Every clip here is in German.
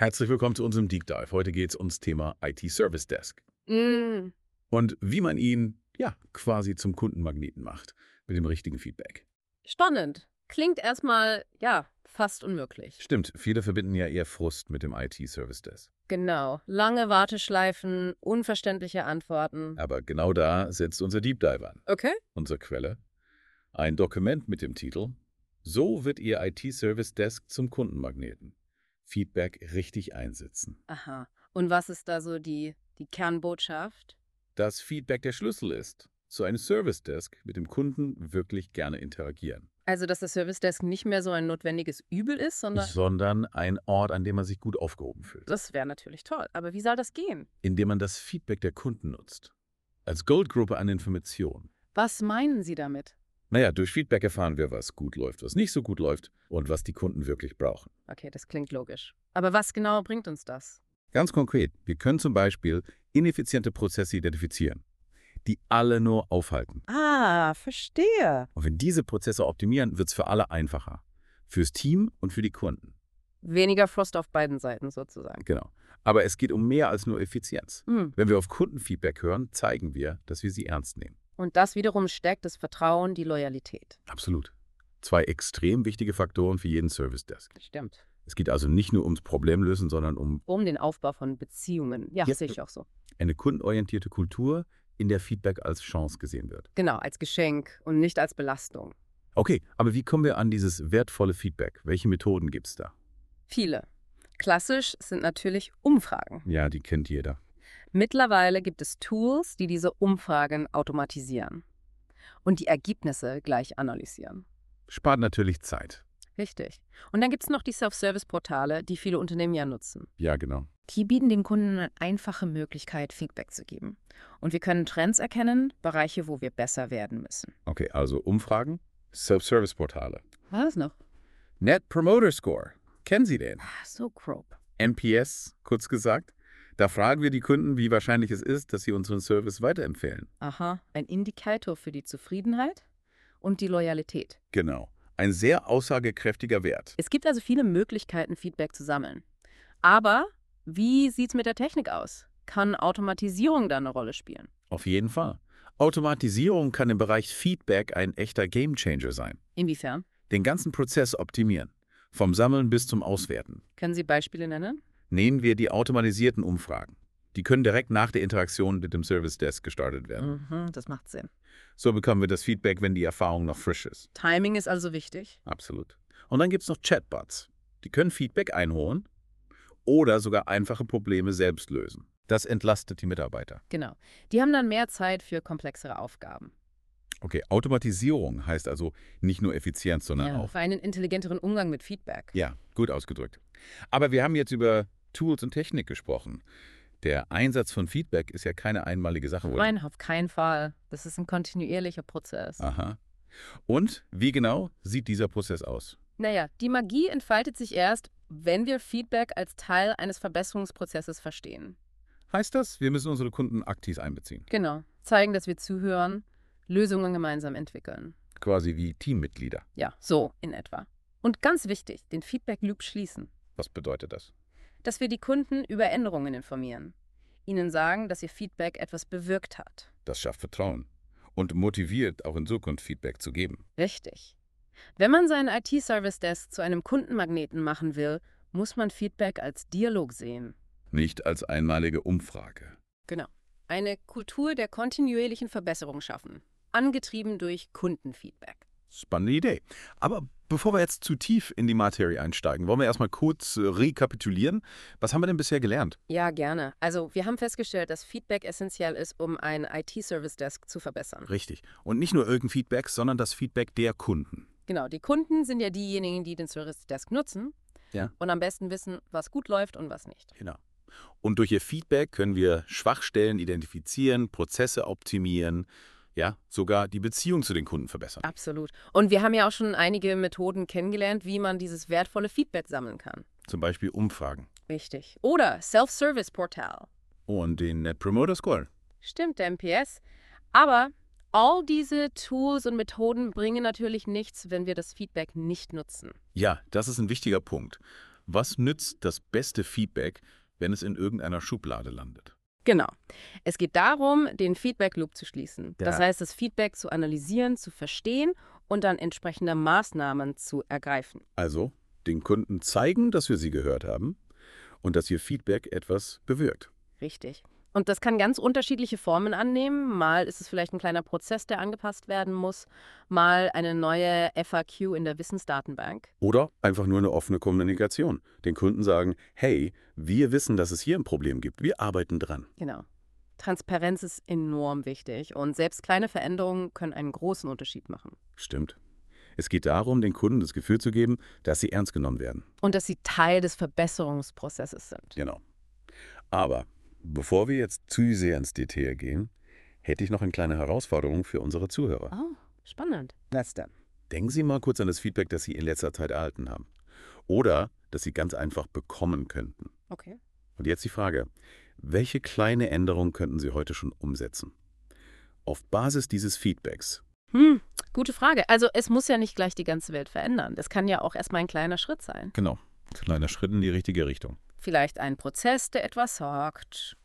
Herzlich willkommen zu unserem Deep Dive. Heute geht es ums Thema IT Service Desk Mm, und wie man ihn quasi zum Kundenmagneten macht mit dem richtigen Feedback. spannend. Klingt erstmal, ja, fast unmöglich. Stimmt, viele verbinden ja eher Frust mit dem IT Service Desk. Genau. Lange Warteschleifen, unverständliche Antworten. Aber genau da setzt unser Deep Dive an. Okay. Unsere Quelle: ein Dokument mit dem Titel „So wird Ihr IT Service Desk zum Kundenmagneten. Feedback richtig einsetzen." Aha. Und was ist da so die Kernbotschaft? Dass Feedback der Schlüssel ist, zu einem Service Desk mit dem Kunden wirklich gerne interagieren. Also, dass das Service Desk nicht mehr so ein notwendiges Übel ist, Sondern ein Ort, an dem man sich gut aufgehoben fühlt. das wäre natürlich toll. Aber wie soll das gehen? Indem man das Feedback der Kunden nutzt. Als Goldgruppe an Informationen. Was meinen Sie damit? Durch Feedback erfahren wir, was gut läuft, was nicht so gut läuft und was die Kunden wirklich brauchen. Okay, das klingt logisch. Aber was genau bringt uns das? Ganz konkret, wir können zum Beispiel ineffiziente Prozesse identifizieren, die alle nur aufhalten. Ah, verstehe. Und wenn diese Prozesse optimieren, wird es für alle einfacher. Fürs Team und für die Kunden. Weniger Frust auf beiden Seiten sozusagen. Genau. Aber es geht um mehr als nur Effizienz. Hm. Wenn wir auf Kundenfeedback hören, zeigen wir, dass wir sie ernst nehmen. Und das wiederum stärkt das Vertrauen, die Loyalität. Absolut. Zwei extrem wichtige Faktoren für jeden Service Desk. Stimmt. Es geht also nicht nur ums Problemlösen, sondern um Um den Aufbau von Beziehungen. Ja, Ja. sehe ich auch so. eine kundenorientierte Kultur, in der Feedback als Chance gesehen wird. Genau, als Geschenk und nicht als Belastung. Okay, aber wie kommen wir an dieses wertvolle Feedback? Welche Methoden gibt es da? Viele. Klassisch sind natürlich Umfragen. Ja, die kennt jeder. Mittlerweile gibt es Tools, die diese Umfragen automatisieren und die Ergebnisse gleich analysieren. Spart natürlich Zeit. Richtig. Und dann gibt es noch die Self-Service-Portale, die viele Unternehmen ja nutzen. Ja, genau. Die bieten den Kunden eine einfache Möglichkeit, Feedback zu geben. Und wir können Trends erkennen, Bereiche, wo wir besser werden müssen. Okay, also Umfragen, Self-Service-Portale. Was noch? Net Promoter Score. Kennen Sie den? So grob. NPS, kurz gesagt. Da fragen wir die Kunden, wie wahrscheinlich es ist, dass sie unseren Service weiterempfehlen. Aha, ein Indikator für die Zufriedenheit und die Loyalität. Genau. Ein sehr aussagekräftiger Wert. Es gibt also viele Möglichkeiten, Feedback zu sammeln. Aber wie sieht's mit der Technik aus? Kann Automatisierung da eine Rolle spielen? Auf jeden Fall. Automatisierung kann im Bereich Feedback ein echter Gamechanger sein. Inwiefern? Den ganzen Prozess optimieren. Vom Sammeln bis zum Auswerten. Können Sie Beispiele nennen? Nehmen wir die automatisierten Umfragen. Die können direkt nach der Interaktion mit dem Service Desk gestartet werden. Mhm, das macht Sinn. So bekommen wir das Feedback, wenn die Erfahrung noch frisch ist. Timing ist also wichtig. Absolut. Und dann gibt es noch Chatbots. Die können Feedback einholen oder sogar einfache Probleme selbst lösen. Das entlastet die Mitarbeiter. Genau. Die haben dann mehr Zeit für komplexere Aufgaben. Okay, Automatisierung heißt also nicht nur Effizienz, sondern auch. Für einen intelligenteren Umgang mit Feedback. Ja, gut ausgedrückt. Aber wir haben jetzt über Tools und Technik gesprochen. Der Einsatz von Feedback ist ja keine einmalige Sache, oder? Nein, auf keinen Fall. Das ist ein kontinuierlicher Prozess. Aha. Und wie genau sieht dieser Prozess aus? Naja, die Magie entfaltet sich erst, wenn wir Feedback als Teil eines Verbesserungsprozesses verstehen. Heißt das, wir müssen unsere Kunden aktiv einbeziehen? Genau. Zeigen, dass wir zuhören, Lösungen gemeinsam entwickeln. Quasi wie Teammitglieder. Ja, so in etwa. Und ganz wichtig, den Feedback-Loop schließen. Was bedeutet das? Dass wir die Kunden über Änderungen informieren. Ihnen sagen, dass ihr Feedback etwas bewirkt hat. Das schafft Vertrauen und motiviert, auch in Zukunft Feedback zu geben. Richtig. Wenn man seinen IT-Service-Desk zu einem Kundenmagneten machen will, muss man Feedback als Dialog sehen. Nicht als einmalige Umfrage. Genau. Eine Kultur der kontinuierlichen Verbesserung schaffen. Angetrieben durch Kundenfeedback. Spannende Idee. Aber bevor wir jetzt zu tief in die Materie einsteigen, wollen wir erstmal kurz rekapitulieren. Was haben wir denn bisher gelernt? Ja, gerne. Also, wir haben festgestellt, dass Feedback essentiell ist, um einen IT-Service-Desk zu verbessern. Richtig. Und nicht nur irgendein Feedback, sondern das Feedback der Kunden. Genau, die Kunden sind ja diejenigen, die den Service-Desk nutzen Ja. und am besten wissen, was gut läuft und was nicht. Genau. Und durch ihr Feedback können wir Schwachstellen identifizieren, Prozesse optimieren, ja, sogar die Beziehung zu den Kunden verbessern. Absolut. Und wir haben ja auch schon einige Methoden kennengelernt, wie man dieses wertvolle Feedback sammeln kann. Zum Beispiel Umfragen. Richtig. Oder Self-Service-Portal. Und den Net Promoter Score. Stimmt, der NPS. Aber all diese Tools und Methoden bringen natürlich nichts, wenn wir das Feedback nicht nutzen. Ja, das ist ein wichtiger Punkt. Was nützt das beste Feedback, wenn es in irgendeiner Schublade landet? Genau. Es geht darum, den Feedback-Loop zu schließen. Das Ja. heißt, das Feedback zu analysieren, zu verstehen und dann entsprechende Maßnahmen zu ergreifen. Also den Kunden zeigen, dass wir sie gehört haben und dass ihr Feedback etwas bewirkt. Richtig. Und das kann ganz unterschiedliche Formen annehmen. Mal ist es vielleicht ein kleiner Prozess, der angepasst werden muss, mal eine neue FAQ in der Wissensdatenbank. Oder einfach nur eine offene Kommunikation. Den Kunden sagen, hey, wir wissen, dass es hier ein Problem gibt. Wir arbeiten dran. Genau. Transparenz ist enorm wichtig und selbst kleine Veränderungen können einen großen Unterschied machen. Stimmt. Es geht darum, den Kunden das Gefühl zu geben, dass sie ernst genommen werden. Und dass sie Teil des Verbesserungsprozesses sind. Genau. Aber bevor wir jetzt zu sehr ins Detail gehen, hätte ich noch eine kleine Herausforderung für unsere Zuhörer. Oh, spannend. Was denn? Denken Sie mal kurz an das Feedback, das Sie in letzter Zeit erhalten haben. Oder das Sie ganz einfach bekommen könnten. Okay. Und jetzt die Frage, welche kleine Änderung könnten Sie heute schon umsetzen? Auf Basis dieses Feedbacks. Gute Frage. Also es muss ja nicht gleich die ganze Welt verändern. Das kann ja auch erstmal ein kleiner Schritt sein. Genau, kleiner Schritt in die richtige Richtung. Vielleicht ein Prozess, der etwas sagt.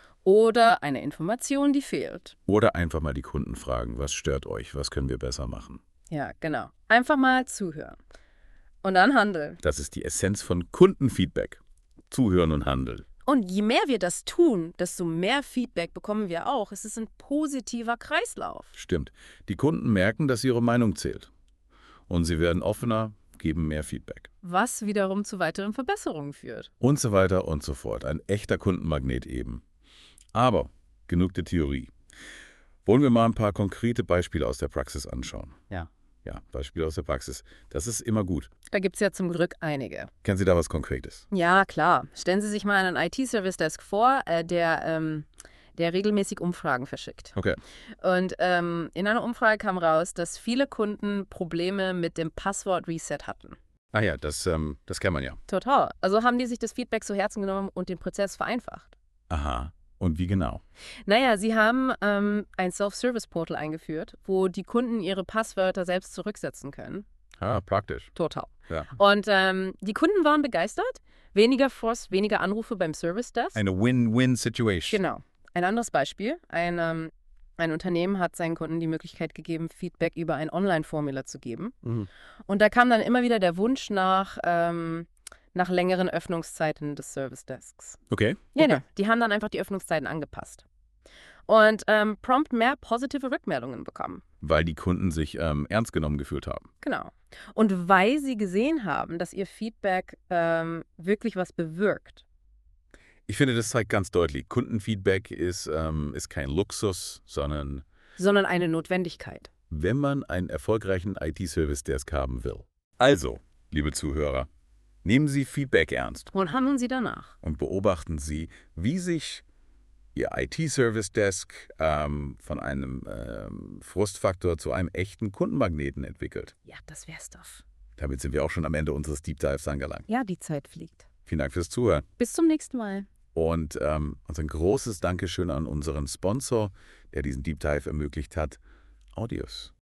Oder eine Information, die fehlt. Oder einfach mal die Kunden fragen, was stört euch, was können wir besser machen? Ja, genau. Einfach mal zuhören. Und dann handeln. Das ist die Essenz von Kundenfeedback. Zuhören und handeln. Und je mehr wir das tun, desto mehr Feedback bekommen wir auch. Es ist ein positiver Kreislauf. Stimmt. Die Kunden merken, dass ihre Meinung zählt. Und sie werden offener, geben mehr Feedback. Was wiederum zu weiteren Verbesserungen führt. Und so weiter und so fort. Ein echter Kundenmagnet eben. Aber genug der Theorie. Wollen wir mal ein paar konkrete Beispiele aus der Praxis anschauen? Ja. Ja, Beispiele aus der Praxis. Das ist immer gut. Da gibt es ja zum Glück einige. Kennen Sie da was Konkretes? Ja, klar. Stellen Sie sich mal einen IT-Service-Desk vor, der regelmäßig Umfragen verschickt. Okay. Und in einer Umfrage kam raus, dass viele Kunden Probleme mit dem Passwort-Reset hatten. Ah ja, das kennt man ja. Total. Also haben die sich das Feedback zu Herzen genommen und den Prozess vereinfacht. Aha. Und wie genau? Naja, sie haben ein Self-Service-Portal eingeführt, wo die Kunden ihre Passwörter selbst zurücksetzen können. Ah, praktisch. Total. Ja. Und die Kunden waren begeistert. Weniger Frust, weniger Anrufe beim Service-Desk. Eine Win-Win-Situation. Genau. Ein anderes Beispiel. Ein Unternehmen hat seinen Kunden die Möglichkeit gegeben, Feedback über ein Online-Formular zu geben. Mhm. Und da kam dann immer wieder der Wunsch nach längeren Öffnungszeiten des Service-Desks. Okay. Ja, okay. Die haben dann einfach die Öffnungszeiten angepasst. Und prompt mehr positive Rückmeldungen bekommen. Weil die Kunden sich ernst genommen gefühlt haben. Genau. Und weil sie gesehen haben, dass ihr Feedback wirklich was bewirkt. Ich finde, das zeigt ganz deutlich, Kundenfeedback ist kein Luxus, sondern eine Notwendigkeit. wenn man einen erfolgreichen IT-Service-Desk haben will. Also, liebe Zuhörer, nehmen Sie Feedback ernst Und handeln Sie danach. und beobachten Sie, wie sich Ihr IT-Service-Desk von einem Frustfaktor zu einem echten Kundenmagneten entwickelt. Ja, das wär's doch. Damit sind wir auch schon am Ende unseres Deep Dives angelangt. Ja, die Zeit fliegt. Vielen Dank fürs Zuhören. Bis zum nächsten Mal. Und unser großes Dankeschön an unseren Sponsor, der diesen Deep Dive ermöglicht hat, Audius.